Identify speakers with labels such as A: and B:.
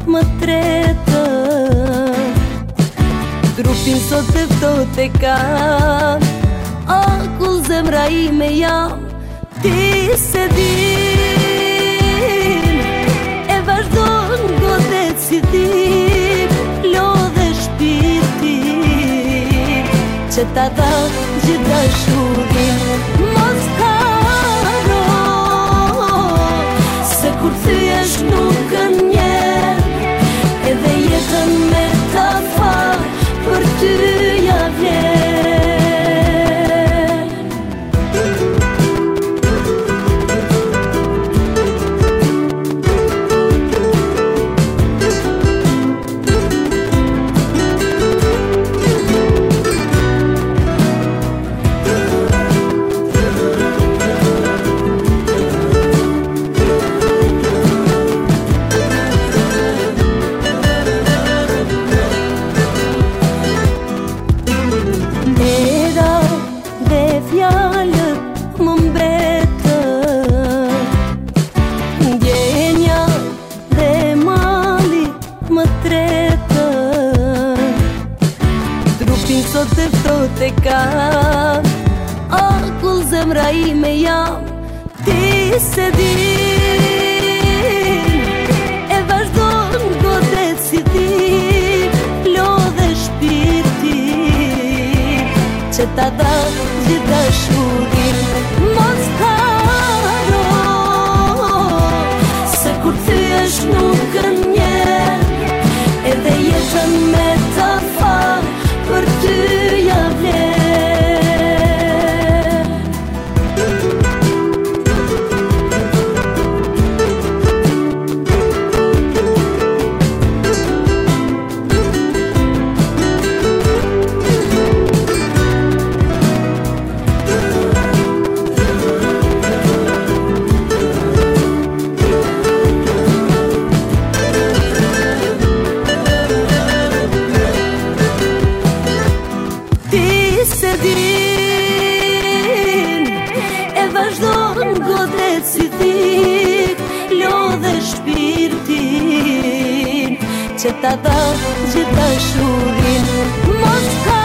A: më tretë. Trupin sot e ftohtë e kam, akull zemra ime jam, ti se din. E vazhdon godet si dim, lodhe shpirtin, që ta dha gjithë dashurin. Mos haro, se kur thyesh nuk gënjen, edhe jetën me ta fal, për ty ja vjen. Fjalët më mbretën, ndjenja dhe mali më tretën. Trupin sot e ftohtë e kam, akull zemra ime jam, ti se din. E vazhdon godet si dim, lodhe shpirtin, që ta dha gjithë dashurin. Mos haro, se kur thyesh nuk gënjen, edhe jetën me ta fal, për ty ja vjen. Se din, e vazhdon godet si thik, lodhe shpirtin, që ta dha gjithë dashurin. Mos